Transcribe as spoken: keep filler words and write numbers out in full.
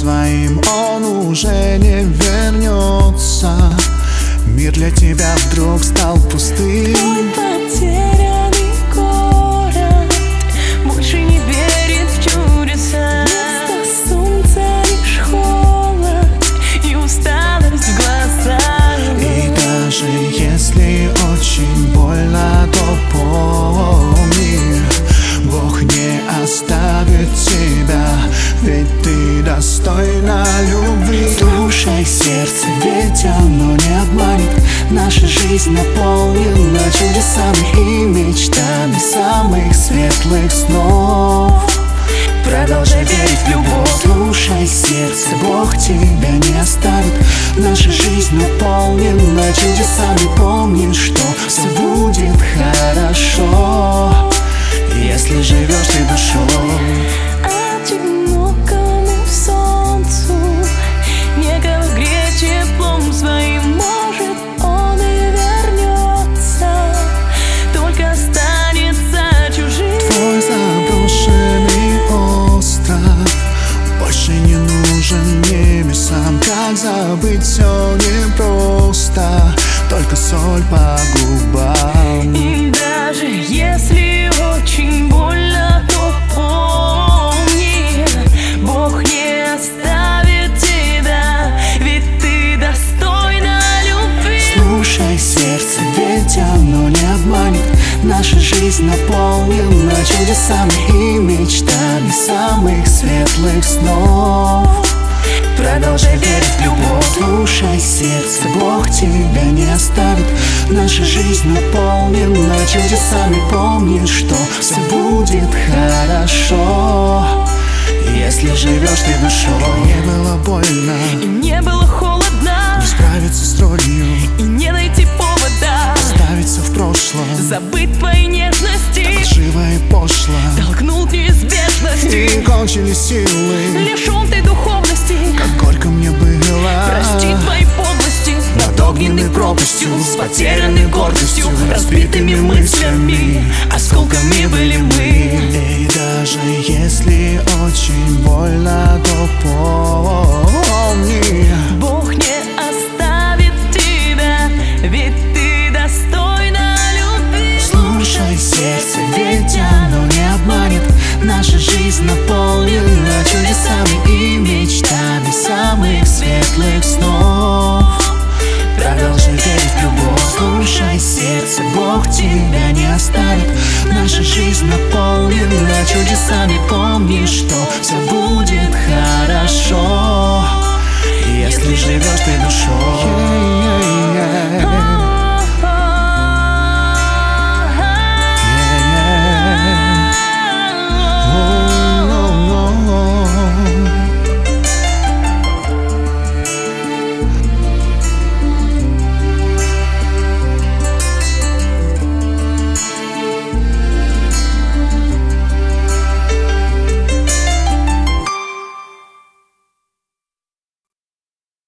своим он уже не вернется. Мир для тебя вдруг стал пустым. Твой потерянный город больше не верит в чудеса. Вместо солнца лишь холод и усталость в глазах. И даже если очень больно, то помни, Бог не оставит тебя, ведь ты достойна любви. Слушай сердце, ведь оно не обманет. Наша жизнь наполнена чудесами и мечтами самых светлых снов. Продолжай верить в любовь. Слушай сердце, Бог тебя не оставит. Наша жизнь наполнена чудесами. Помни, что все будет хорошо, если живешь ты душой. Одинокому солнцу некого греть теплом своим. Может, он и вернется, только останется чужим. Твой заброшенный остров больше не нужен небесам. Как забыть все непросто, только соль по губам. И даже если очень больно, то помни, Бог не оставит тебя, ведь ты достойна любви. Слушай сердце, ведь оно не обманет. Наша жизнь наполнена чудесами и мечтами самых светлых снов. Продолжай верить в любовь. Слушай сердце, Бог тебя не оставит. Наша жизнь наполнена чудесами. Помни, что все будет хорошо, если живешь ты душой. Не было больно И не было холодно, не справиться с ролью и не найти повода оставиться в прошлом. забыть твои нежности, Живо и пошло толкнул к неизбежности. и кончились силы. Лишен ты духовности, Как горько мне было прости твои подлости. над огненной пропастью, с потерянной гордостью, разбитыми мыслями, осколками были мы. И даже если очень больно, то помни, Бог не оставит тебя, ведь ты достойна любви. слушай сердце, ведь оно не обманет. Наша жизнь наполнена чудесами и мечтами самых светлых снов. Продолжай верить в любовь. Слушай сердце, Бог тебя не оставит. Наша жизнь наполнена чудесами. Помни, что все будет хорошо, если живешь ты душой.